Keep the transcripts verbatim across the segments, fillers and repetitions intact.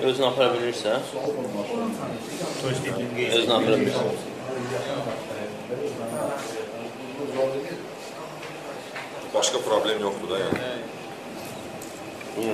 özünü apara bilirsə, özünü apara bilirsə. Başqa problem yoxdur da, yəni. Hı.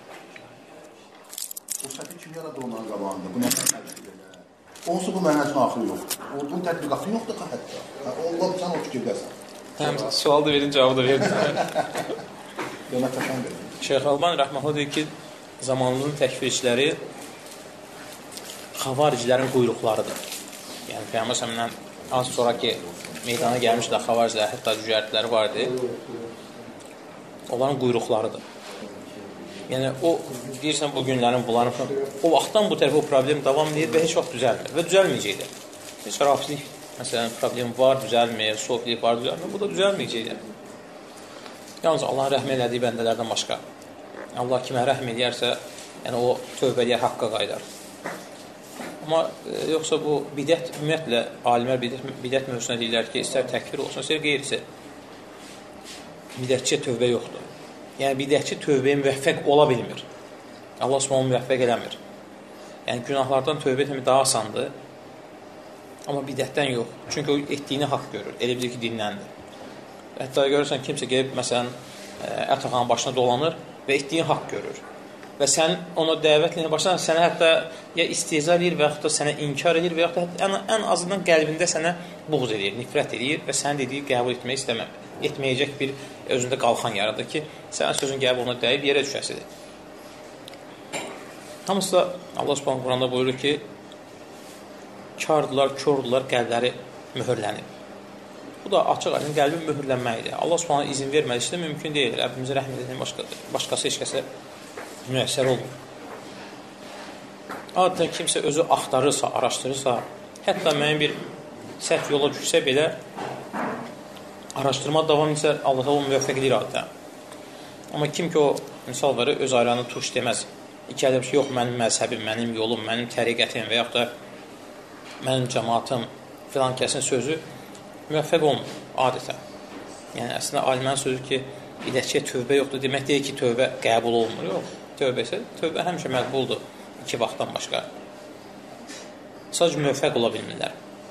O səti kim yaradı onların qabağında? Bu nə mənhəc edə? Onsuz bu mənhəcin axırı yoxdur. Onun tətbiqatı yoxdur ki, hətta. Allah sən o fikirdəsən. Həm sual da verin, cavab da verin. Demək təşən verin. Şeyx Albani rəhməhullah deyir ki, zamanının təkfirçiləri xavaricilərin quyruqlarıdır. Yəni, Peyğəmbər səmdən az sonra ki, meydana gəlmişlər xavaricilər, hətta cücərtləri vardı. Onların quyruqlarıdır. Yəni, o, deyirsən, bu günlərin bunların, o vaxtdan bu tərəfə o problem davam edir və heç vaxt düzəlmir və düzəlməyəcəkdir. Heç rafizlik, məsələn, problem var, düzəlmir, sofilik var, düzəlmir, bu da düzəlməyəcəkdir. Yalnız Allahın rəhm elədiyi bəndələrdən başqa. Allah kimə rəhm edərsə, yəni o tövbə eləyər, haqqa qaydar. Amma e, yoxsa bu bidət, ümumiyyətlə, alimlər bidət, bidət mövzusuna deyirlər ki, istər təkfir olsun, istər qeyrisi. Bidətçiyə tövbə yoxdur. Yəni, bidətçi tövbəyə müvəffəq ola bilmir. Allah Subhanahu müvəffəq eləmir. Yəni, günahlardan tövbə etmək daha asandır. Amma bidətdən yox. Çünki o etdiyini haqq görür. Elə bilir ki, dinləndir. Hətta görürsən, kimsə gelib, məsələn, ət ağanın başına dolanır və etdiyini haqq görür. Və sən ona dəvətlə başlayırsan, sənə hətta ya istehza edir və yaxud da sənə inkar edir və yaxud da ən, ən azından qəlbində sənə buğz edir, nifrət edir və sən dediyi qəbul etmək istəməm. Etməyəcək bir özündə qalxan yaradır ki, sənin sözün qəbuluna dəyib yerə düşəsidir. Hamısı da Allah Subhanahu Quranda buyurur ki, kardılar, kördülər, qəlbləri mühürlənib. Bu da açıq aydın qəlbin mühürlənməyidir. Allah Subhanahu izin vermədikdə də mümkün deyil. Rəbbimizə rəhm edənin başqası heç kəsə müəssər olmur. Adətən kimsə özü axtarırsa, araşdırırsa, hətta mənim bir səhv yola düşsə belə araşdırma davam etsə, Allah onu müvəffəq edir adətən. Amma kim ki o, misal verir, öz ayrağını tuş deməz. İki ədəb ki, yox, mənim məzhəbim, mənim yolum, mənim təriqətim və yaxud da mənim cəmaatım filan kəsin sözü müvəffəq olmur adətən. Yəni, əslində alimlərin sözü ki, bidətçiyə tövbə yoxdur, demək deyil ki, tövbə qəbul olmur, yox. Tövbə isə, tövbə həmişə məqbuldur iki vaxtdan başqa. Sadəcə müvəffəq ola bilmirlər.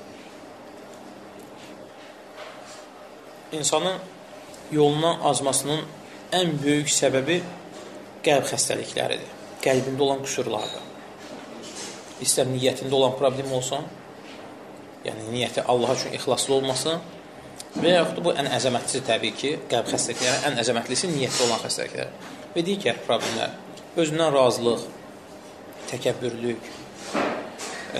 İnsanın yolundan azmasının ən böyük səbəbi qəlb xəstəlikləridir. Qəlbində olan qüsurlardır. İstər niyyətində olan problem olsun, yəni niyyəti Allah üçün ixlaslı olmasın və yaxud da bu ən əzəmətlisi təbii ki, qəlb xəstəlikləri ən əzəmətlisi niyyətli olan xəstəliklər və digər problemlər. Özündən razılıq, təkəbbürlük e,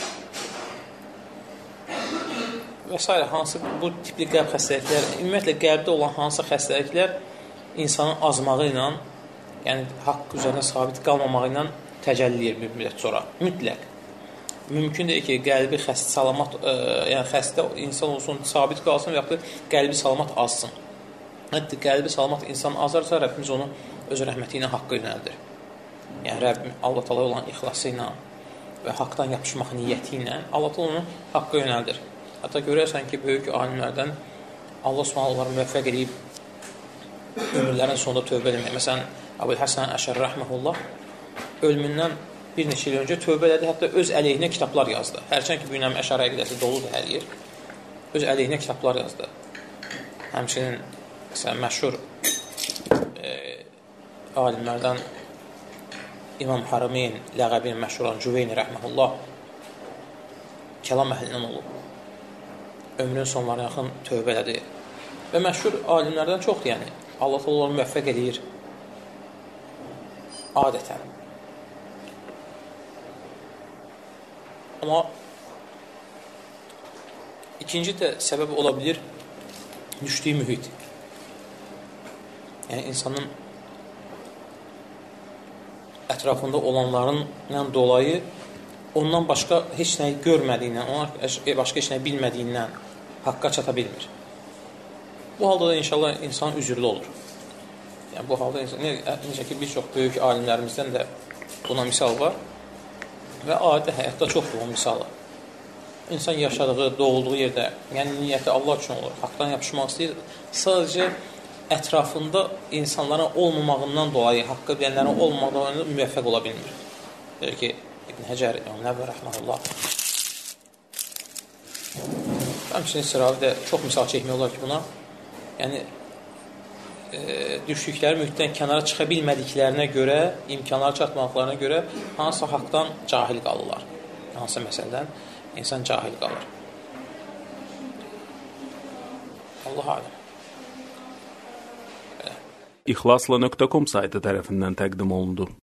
və s. hansı bu tipli qəlb xəstəliklər, ümumiyyətlə qəlbdə olan hansı xəstəliklər insanın azmağı ilə, yəni haqq üzərində sabit qalmamağı ilə təcəllilir bir müddət sonra. Mütləq. Mümkün deyil ki, qəlbi xəstə, salamat, e, yəni xəstə insan olsun, sabit qalsın və yaxud da qəlbi salamat azsın. Hətta qəlbi salamat insan azarsa, Rəbbimiz onu öz rəhməti ilə haqqa yönəldir. Yəni, Rəbbim Allah Taala olan ixlası ilə və haqdan yapışmaq niyyəti ilə Allah Taala onu haqqa yönəldir. Hətta görərsən ki, böyük alimlərdən Allah Subhanahu onları müvəffəq edib ömürlərin sonunda tövbə etmək. Məsələn, Əbu'l-Həsən Əşəri rəhməhullah ölümündən bir neçə il öncə tövbə elədi, hətta öz əleyhinə kitablar yazdı. Hərçən ki, bu günəm Əşəri əqidəsi doludur hər yer. Öz əleyhinə kitablar yazdı. Həmçinin məsələn, məşhur e, alimlərdən İmam Harameyn ləqəbinin məşhur olan Cüveyni rəhməhullah kəlam əhlindən olub. Ömrün sonlarına yaxın tövbə elədi. Və məşhur alimlərdən çoxdur, yəni. Allah onları müvəffəq edir. Adətən. Amma ikinci də səbəb ola bilir düşdüyü mühit. Yəni, insanın ətrafında olanların dolayı ondan başqa heç nəyi görmədiyindən, ona başqa heç nəyi bilmədiyindən haqqa çata bilmir. Bu halda da inşallah insan üzürlü olur. Yəni, bu halda insan, necə ki, bir çox böyük alimlərimizdən də buna misal var və adi həyatda çoxdur o misalı. İnsan yaşadığı, doğulduğu yerdə, yəni niyyəti Allah üçün olur, haqdan yapışmaq istəyir, sadəcə ətrafında insanların olmamağından dolayı, haqqı bilənlərin olmamağından müvəffəq ola bilmir. deyir ki, İbn Həcər, İmam Nəvvi rəhməhullah. Həmçinin sıravi də çox misal çəkmək olar ki, buna. Yəni, e, düşdükləri mühitdən kənara çıxa bilmədiklərinə görə, imkanları çatmaqlarına görə hansısa haqdan cahil qalırlar. Hansısa məsələdən insan cahil qalır. Allah aləm. İxlasla nöqtə com saytı tərəfindən təqdim olundu.